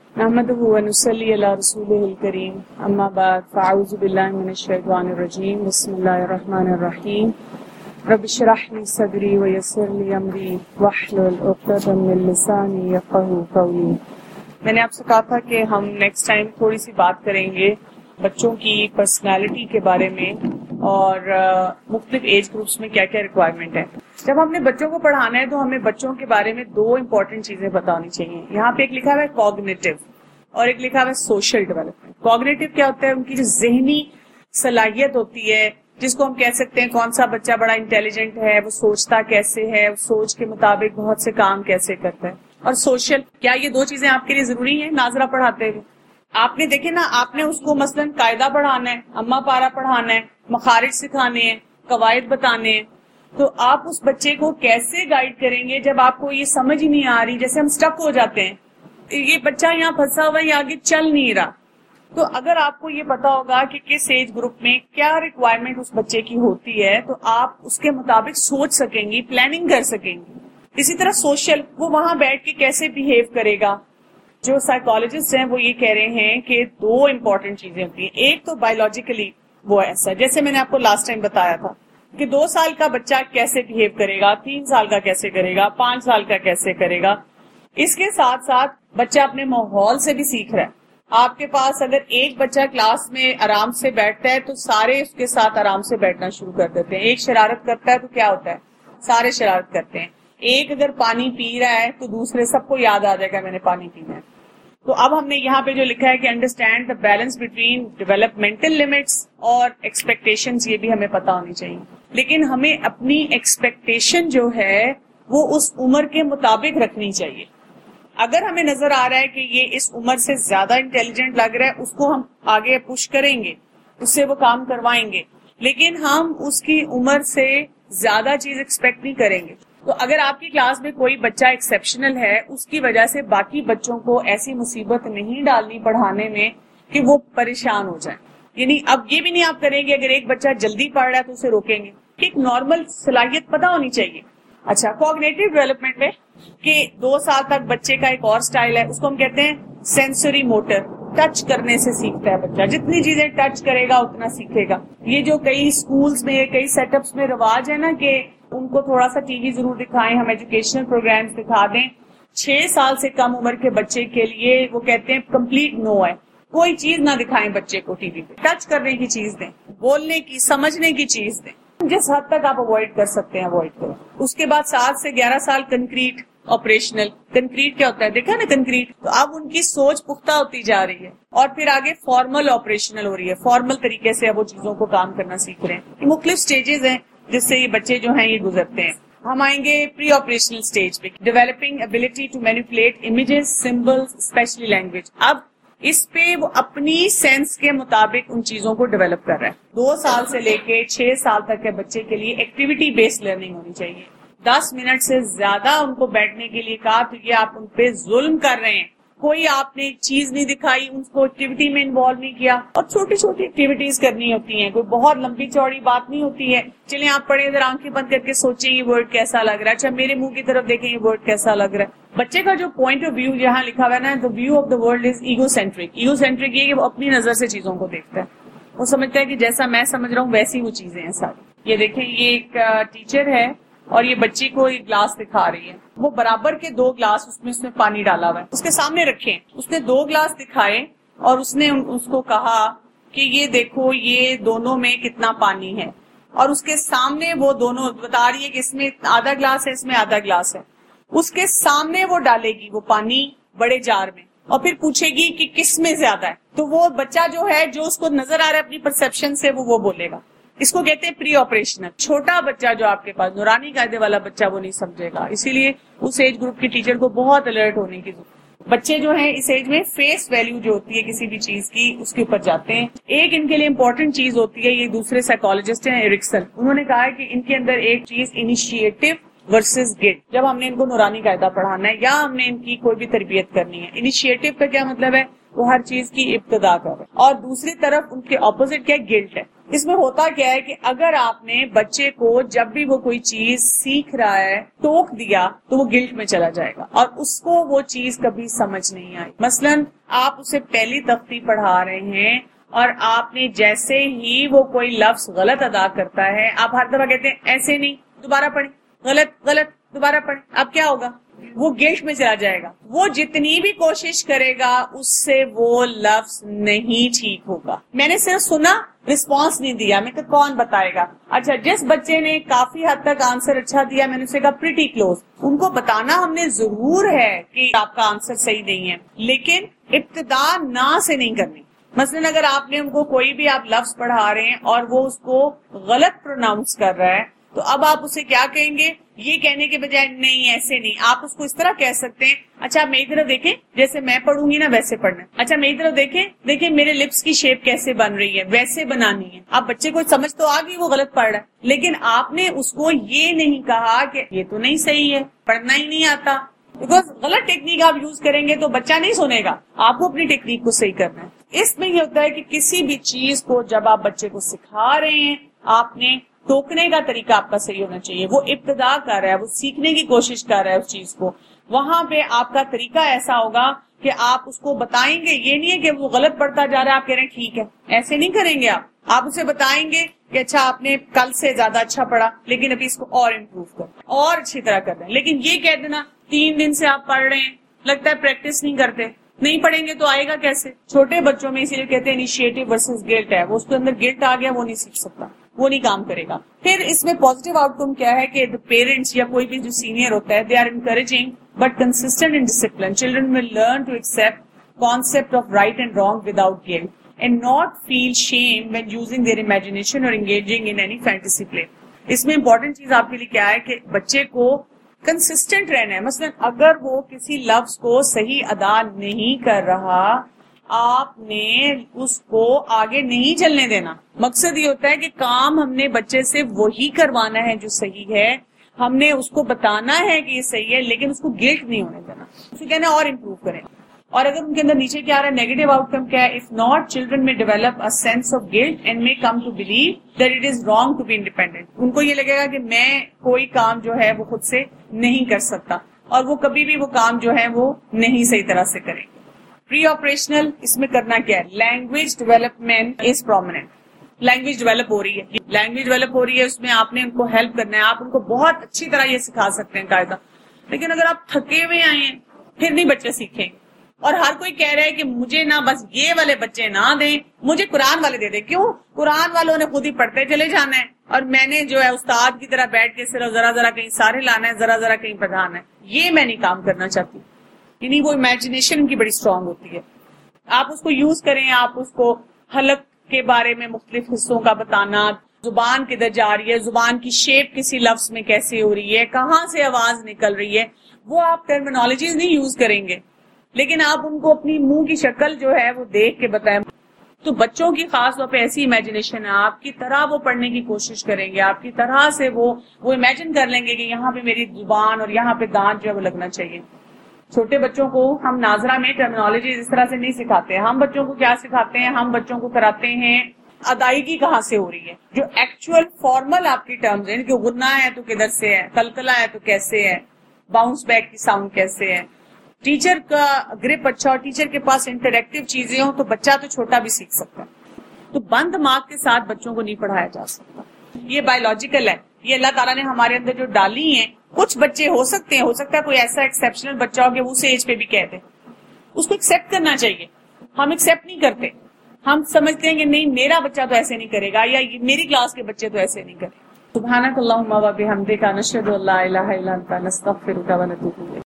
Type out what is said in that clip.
نحمده ونصلي على رسوله الكريم اما بعد فاعوذ بالله من الشيطان الرجيم بسم الله الرحمن الرحيم رب اشرح لي صدري ويسر لي امري واحلل عقدة من لساني يفقهوا قولي. میں نے آپ سے کہا تھا کہ ہم نیکسٹ ٹائم تھوڑی سی بات کریں گے بچوں کی پرسنالٹی کے بارے میں اور مختلف ایج گروپس میں کیا کیا ریکوائرمنٹ ہے. جب ہم نے بچوں کو پڑھانا ہے تو ہمیں بچوں کے بارے میں دو امپورٹنٹ چیزیں بتانی چاہیے. یہاں پہ ایک لکھا ہوا ہے کوگنیٹو اور ایک لکھا ہوا ہے سوشل ڈیولپمنٹ. کوگنیٹو کیا ہوتا ہے؟ ان کی جو ذہنی صلاحیت ہوتی ہے جس کو ہم کہہ سکتے ہیں کون سا بچہ بڑا انٹیلیجنٹ ہے, وہ سوچتا کیسے ہے, وہ سوچ کے مطابق بہت سے کام کیسے کرتا ہے. اور سوشل, کیا یہ دو چیزیں آپ کے لیے ضروری ہیں ناظرہ پڑھاتے ہوئے؟ آپ نے دیکھے نا, آپ نے اس کو مثلا قاعدہ پڑھانا ہے, اما پارا پڑھانا ہے, مخارج سکھانے ہیں, قواعد بتانے ہیں, تو آپ اس بچے کو کیسے گائیڈ کریں گے جب آپ کو یہ سمجھ ہی نہیں آ رہی؟ جیسے ہم سٹک ہو جاتے ہیں, یہ بچہ یہاں پھنسا ہوا ہے, یہ آگے چل نہیں رہا. تو اگر آپ کو یہ پتا ہوگا کہ کس ایج گروپ میں کیا ریکوائرمنٹ اس بچے کی ہوتی ہے تو آپ اس کے مطابق سوچ سکیں گی, پلاننگ کر سکیں گی. اسی طرح سوشل, وہ وہاں بیٹھ کے کیسے بیہیو کرے گا. جو سائیکالوجسٹ ہیں وہ یہ کہہ رہے ہیں کہ دو امپورٹنٹ چیزیں ہوتی ہیں. ایک تو بایولوجیکلی وہ ایسا, جیسے میں نے آپ کو لاسٹ ٹائم بتایا تھا کہ 2 سال کا بچہ کیسے بیہیو کرے گا, 3 سال کا کیسے کرے گا, 5 سال کا کیسے کرے گا. اس کے ساتھ ساتھ بچہ اپنے ماحول سے بھی سیکھ رہا ہے. آپ کے پاس اگر ایک بچہ کلاس میں آرام سے بیٹھتا ہے تو سارے اس کے ساتھ آرام سے بیٹھنا شروع کر دیتے ہیں. ایک شرارت کرتا ہے تو کیا ہوتا ہے؟ سارے شرارت کرتے ہیں. ایک اگر پانی پی رہا ہے تو دوسرے سب کو یاد آ جائے گا میں نے پانی پینا ہے. تو اب ہم نے یہاں پہ جو لکھا ہے کہ understand the balance between developmental limits اور ایکسپیکٹیشنز, یہ بھی ہمیں پتا ہونی چاہیے. لیکن ہمیں اپنی ایکسپیکٹیشن جو ہے وہ اس عمر کے مطابق رکھنی چاہیے. اگر ہمیں نظر آ رہا ہے کہ یہ اس عمر سے زیادہ انٹیلیجنٹ لگ رہا ہے, اس کو ہم آگے پش کریں گے, اس سے وہ کام کروائیں گے, لیکن ہم اس کی عمر سے زیادہ چیز ایکسپیکٹ نہیں کریں گے. تو اگر آپ کی کلاس میں کوئی بچہ ایکسیپشنل ہے, اس کی وجہ سے باقی بچوں کو ایسی مصیبت نہیں ڈالنی پڑھانے میں کہ وہ پریشان ہو جائیں. یعنی اب یہ بھی نہیں آپ کریں گے اگر ایک بچہ جلدی پڑھ رہا ہے تو اسے روکیں گے. ایک نارمل صلاحیت پتہ ہونی چاہیے. اچھا, کوگنیٹو ڈیولپمنٹ میں کہ 2 سال تک بچے کا ایک اور سٹائل ہے, اس کو ہم کہتے ہیں سینسری موٹر. ٹچ کرنے سے سیکھتا ہے بچہ, جتنی چیزیں ٹچ کرے گا اتنا سیکھے گا. یہ جو کئی اسکولز میں کئی سیٹ اپس میں رواج ہے نا کہ ان کو تھوڑا سا ٹی وی ضرور دکھائیں, ہم ایجوکیشنل پروگرامز دکھا دیں. 6 سال سے کم عمر کے بچے کے لیے وہ کہتے ہیں کمپلیٹ نو ہے, کوئی چیز نہ دکھائیں بچے کو ٹی وی پہ. ٹچ کرنے کی چیز دیں, بولنے کی, سمجھنے کی چیز دیں. جس حد تک آپ اوائڈ کر سکتے ہیں اوائڈ کریں. اس کے بعد 7 سے 11 سال کنکریٹ آپریشنل. کنکریٹ کیا ہوتا ہے دیکھا نا کنکریٹ, تو اب ان کی سوچ پختہ ہوتی جا رہی ہے. اور پھر آگے فارمل آپریشنل ہو رہی ہے, فارمل طریقے سے اب وہ چیزوں کو کام کرنا سیکھ رہے ہیں. یہ مختلف سٹیجز ہیں جس سے یہ بچے جو ہیں یہ گزرتے ہیں. ہم آئیں گے پری آپریشنل سٹیج پہ, developing ability to manipulate images, symbols, especially language. اب اس پہ وہ اپنی سینس کے مطابق ان چیزوں کو ڈیولپ کر رہا ہے. 2 سال سے لے کے 6 سال تک کے بچے کے لیے ایکٹیویٹی بیسڈ لرننگ ہونی چاہیے. 10 منٹ سے زیادہ ان کو بیٹھنے کے لیے کہا تو یہ آپ ان پہ ظلم کر رہے ہیں. کوئی آپ نے چیز نہیں دکھائی, ان کو ایکٹیویٹی میں انوالو نہیں کیا. اور چھوٹی چھوٹی ایکٹیویٹیز کرنی ہوتی ہیں, کوئی بہت لمبی چوڑی بات نہیں ہوتی ہے. چلیں آپ پڑھیں, ادھر آنکھیں بند کر کے سوچیں یہ ورڈ کیسا لگ رہا ہے, اچھا میرے منہ کی طرف دیکھیں یہ ورڈ کیسا لگ رہا ہے. بچے کا جو پوائنٹ آف ویو یہاں لکھا ہوا ہے نا, the view of the world is egocentric. egocentric یہ کہ وہ اپنی نظر سے چیزوں کو دیکھتا ہے, وہ سمجھتا ہے کہ جیسا میں سمجھ رہا ہوں ویسی وہ چیزیں ہیں ساری. یہ دیکھیں, یہ ایک ٹیچر ہے اور یہ بچی کو ایک گلاس دکھا رہی ہے. وہ برابر کے 2 گلاس اس میں پانی ڈالا ہوا ہے, اس کے سامنے رکھے. اس نے 2 گلاس دکھائے اور اس نے اس کو کہا کہ یہ دیکھو یہ دونوں میں کتنا پانی ہے, اور اس کے سامنے وہ دونوں بتا رہی ہے کہ اس میں آدھا گلاس ہے, اس میں آدھا گلاس ہے. اس کے سامنے وہ ڈالے گی وہ پانی بڑے جار میں اور پھر پوچھے گی کہ کس میں زیادہ ہے. تو وہ بچہ جو ہے جو اس کو نظر آ رہا ہے اپنی پرسپشن سے وہ بولے گا. اس کو کہتے ہیں پری آپریشنل. چھوٹا بچہ جو آپ کے پاس نورانی قاعدے والا بچہ وہ نہیں سمجھے گا, اسی لیے اس ایج گروپ کی ٹیچر کو بہت الرٹ ہونے کی ضرورت. بچے جو ہیں اس ایج میں فیس ویلیو جو ہوتی ہے کسی بھی چیز کی اس کے اوپر جاتے ہیں. ایک ان کے لیے امپورٹنٹ چیز ہوتی ہے, یہ دوسرے سائیکالوجسٹ ہیں ایرکسن, انہوں نے کہا ہے کہ ان کے اندر ایک چیز انیشیٹو ورسز گلٹ. جب ہم نے ان کو نورانی قاعدہ پڑھانا ہے یا ہم نے ان کی کوئی بھی تربیت کرنی ہے, انیشیٹو کا کیا مطلب ہے؟ وہ ہر چیز کی ابتدا کر رہے ہیں. اور دوسری طرف ان کے اپوزٹ کیا گلٹ ہے. اس میں ہوتا کیا ہے کہ اگر آپ نے بچے کو جب بھی وہ کوئی چیز سیکھ رہا ہے ٹوک دیا تو وہ گلٹ میں چلا جائے گا اور اس کو وہ چیز کبھی سمجھ نہیں آئی. مثلاً آپ اسے پہلی تختی پڑھا رہے ہیں اور آپ نے جیسے ہی وہ کوئی لفظ غلط ادا کرتا ہے آپ ہر دفعہ کہتے ہیں ایسے نہیں, دوبارہ پڑھیں, غلط غلط, دوبارہ پڑھیں. اب کیا ہوگا؟ وہ گلٹ میں چلا جائے گا. وہ جتنی بھی کوشش کرے گا اس سے وہ لفظ نہیں ٹھیک ہوگا. میں نے صرف سنا, رسپانس نہیں دیا. میں کہ کون بتائے گا؟ اچھا, جس بچے نے کافی حد تک آنسر اچھا دیا میں نے اسے کہا پریٹی کلوز. ان کو بتانا ہم نے ضرور ہے کہ آپ کا آنسر صحیح نہیں ہے, لیکن ابتدا نہ سے نہیں کرنی. مثلاً اگر آپ نے ان کو کوئی بھی آپ لفظ پڑھا رہے ہیں اور وہ اس کو غلط پروناؤنس کر رہا ہے تو اب آپ اسے کیا کہیں گے؟ یہ کہنے کے بجائے نہیں ایسے نہیں, آپ اس کو اس طرح کہہ سکتے ہیں, اچھا میری طرف دیکھیں, جیسے میں پڑھوں گی نا ویسے پڑھنا. اچھا میری طرف دیکھیں میرے لپس کی شیپ کیسے بن رہی ہے, ویسے بنانی ہے. اب بچے کو سمجھ تو آ گئی وہ غلط پڑھ رہا ہے, لیکن آپ نے اس کو یہ نہیں کہا کہ یہ تو نہیں صحیح ہے, پڑھنا ہی نہیں آتا. بیکاز غلط ٹیکنیک آپ یوز کریں گے تو بچہ نہیں سنے گا, آپ کو اپنی ٹیکنیک کو صحیح کرنا ہے. اس میں یہ ہوتا ہے کہ کسی بھی چیز کو جب آپ بچے کو سکھا رہے ہیں آپ نے ٹوکنے کا طریقہ آپ کا صحیح ہونا چاہیے. وہ ابتدا کر رہا ہے, وہ سیکھنے کی کوشش کر رہا ہے اس چیز کو, وہاں پہ آپ کا طریقہ ایسا ہوگا کہ آپ اس کو بتائیں گے. یہ نہیں ہے کہ وہ غلط پڑھتا جا رہا ہے آپ کہہ رہے ہیں ٹھیک ہے, ایسے نہیں کریں گے. آپ اسے بتائیں گے کہ اچھا آپ نے کل سے زیادہ اچھا پڑھا لیکن ابھی اس کو اور امپروو کرنا, اور اچھی طرح کرنا ہے. لیکن یہ کہہ دینا 3 دن سے آپ پڑھ رہے ہیں, لگتا ہے پریکٹس نہیں کرتے, نہیں پڑھیں گے تو آئے گا کیسے؟ چھوٹے بچوں میں اسی لیے کہتے ہیں انیشیٹو ورسز گلٹ ہے, وہ اس کے اندر گلٹ آ گیا وہ نہیں سیکھ سکتا, وہ نہیں کام کرے گا. پھر اس میں پازیٹیو آؤٹ کم کیا ہے کہ پیرنٹس یا کوئی بھی جو سینئر ہوتا ہے, they are encouraging but consistent in discipline. Children will learn to accept concept of right and wrong without guilt and not feel shame when using their imagination or engaging in any fantasy play. اس میں important چیز آپ کے لیے کیا ہے کہ بچے کو کنسسٹنٹ رہنا ہے. مثلا اگر وہ کسی لفظ کو صحیح ادا نہیں کر رہا آپ نے اس کو آگے نہیں چلنے دینا. مقصد یہ ہوتا ہے کہ کام ہم نے بچے سے وہی کروانا ہے جو صحیح ہے, ہم نے اس کو بتانا ہے کہ یہ صحیح ہے لیکن اس کو گلٹ نہیں ہونے دینا. اسے کہنا اور امپروو کریں. اور اگر ان کے اندر نیچے کیا آ رہا ہے نیگیٹو آؤٹ کم کیا ہے, اف ناٹ چلڈرن میں develop a sense of guilt and میں come to believe that it is wrong to be independent. ان کو یہ لگے گا کہ میں کوئی کام جو ہے وہ خود سے نہیں کر سکتا, اور وہ کبھی بھی وہ کام جو ہے وہ نہیں صحیح طرح سے کریں گے. پری آپریشنل اس میں کرنا کیا ہے, language development is prominent. Language develop ہو رہی ہے, اس میں آپ نے ان کو ہیلپ کرنا ہے, آپ ان کو بہت اچھی طرح یہ سکھا سکتے ہیں قاعدہ. لیکن اگر آپ تھکے ہوئے آئے ہیں پھر نہیں بچے سیکھیں. اور ہر کوئی کہہ رہا ہے کہ مجھے نہ بس یہ والے بچے نہ دیں, مجھے قرآن والے دے دیں. کیوں؟ قرآن والوں نے خود ہی پڑھتے چلے جانا ہے اور میں نے جو ہے استاد کی طرح بیٹھ کے صرف ذرا ذرا کہیں سارے لانا ہے, ذرا ذرا کہیں پڑھانا ہے. یہ میں نہیں کام کرنا چاہتی. یعنی وہ امیجنیشن کی بڑی اسٹرانگ ہوتی ہے, آپ اس کو یوز کریں. آپ اس کو حلق کے بارے میں مختلف حصوں کا بتانا, زبان کدھر جا رہی ہے, زبان کی شیپ کسی لفظ میں کیسے ہو رہی ہے, کہاں سے آواز نکل رہی ہے, وہ آپ ٹرمینالوجیز نہیں یوز کریں گے لیکن آپ ان کو اپنی منہ کی شکل جو ہے وہ دیکھ کے بتائیں. تو بچوں کی خاص طور پہ ایسی امیجنیشن ہے, آپ کی طرح وہ پڑھنے کی کوشش کریں گے, آپ کی طرح سے وہ امیجن کر لیں گے کہ یہاں پہ میری زبان اور یہاں پہ دانت جو ہے وہ لگنا چاہیے. چھوٹے بچوں کو ہم ناظرہ میں ٹرمینالوجی اس طرح سے نہیں سکھاتے. ہم بچوں کو کیا سکھاتے ہیں, ہم بچوں کو کراتے ہیں ادائیگی کہاں سے ہو رہی ہے, جو ایکچوئل فارمل آپ کی ٹرمز ہیں کہ غنہ ہے تو کدھر سے ہے, کلکلا ہے تو کیسے ہے, باؤنس بیک کی ساؤنڈ کیسے ہے. ٹیچر کا گرپ اچھا اور ٹیچر کے پاس انٹریکٹیو چیزیں ہوں تو بچہ تو چھوٹا بھی سیکھ سکتا ہے. تو بند دماغ کے ساتھ بچوں کو نہیں پڑھایا جا سکتا. یہ بایولوجیکل ہے, یہ اللہ تعالیٰ نے ہمارے اندر جو ڈالی ہیں. کچھ بچے ہو سکتے ہیں, ہو سکتا ہے کوئی ایسا ایکسیپشنل بچہ ہو کہ اس ایج پہ بھی کہہ دے, اس کو ایکسیپٹ کرنا چاہیے. ہم ایکسیپٹ نہیں کرتے, ہم سمجھتے ہیں کہ نہیں میرا بچہ تو ایسے نہیں کرے گا یا میری کلاس کے بچے تو ایسے نہیں کرے. سبحانک اللہم و بحمدک نشہد ان لا الہ الا انت نستغفرک و نتوب الیک.